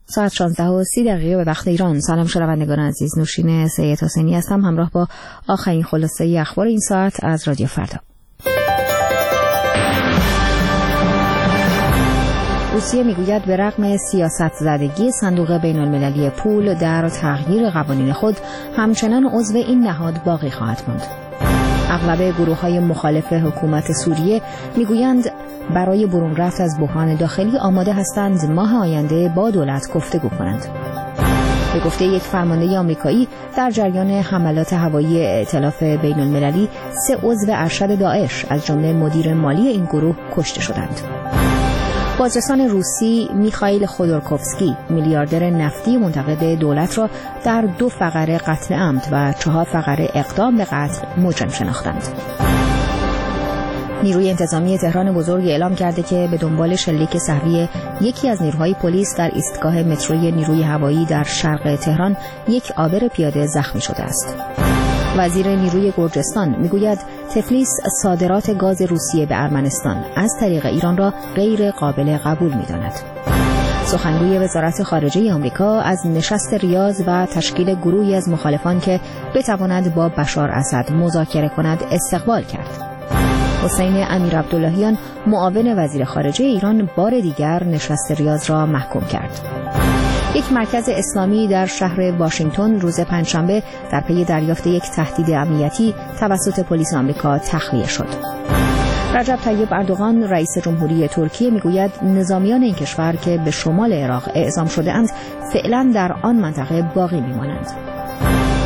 ساعت 16:30 به وقت ایران. سلام شنوندگان عزیز، نوشین سید حسینی هستم همراه با آخرین خلاصه اخبار این ساعت از رادیو فردا. روسیه میگوید به رغم سیاست زدگی صندوق بین المللی پول در تغییر قوانین خود، همچنان عضو این نهاد باقی خواهد ماند. اغلب گروه‌های مخالف حکومت سوریه میگویند برای برون رفت از بحران داخلی آماده هستند ماه آینده با دولت گفتگو کنند. به گفته یک فرمانده آمریکایی، در جریان حملات هوایی ائتلاف بین المللی 3 عضو ارشد داعش از جمله مدیر مالی این گروه کشته شدند. بازرسان روسی میخائیل خودورکوفسکی میلیاردر نفتی منتقد دولت را در 2 فقره قتل عمد و 4 فقره اقدام به قتل مجرم شناختند. نیروی انتظامی تهران بزرگ اعلام کرده که به دنبال شلیک سه‌وی یکی از نیروهای پلیس در ایستگاه متروی نیروی هوایی در شرق تهران یک عابر پیاده زخمی شده است. وزیر نیروی گرجستان میگوید تفلیس صادرات گاز روسیه به ارمنستان از طریق ایران را غیر قابل قبول می‌داند. سخنگوی وزارت خارجه آمریکا از نشست ریاض و تشکیل گروهی از مخالفان که بتواند با بشار اسد مذاکره کند استقبال کرد. حسین امیرعبداللهیان معاون وزیر خارجه ایران بار دیگر نشست ریاض را محکوم کرد. یک مرکز اسلامی در شهر واشنگتن روز پنجشنبه در پی دریافت یک تهدید امنیتی توسط پلیس آمریکا تخلیه شد. رجب طیب اردوغان رئیس جمهوری ترکیه میگوید نظامیان این کشور که به شمال عراق اعزام شده اند فعلا در آن منطقه باقی میمانند.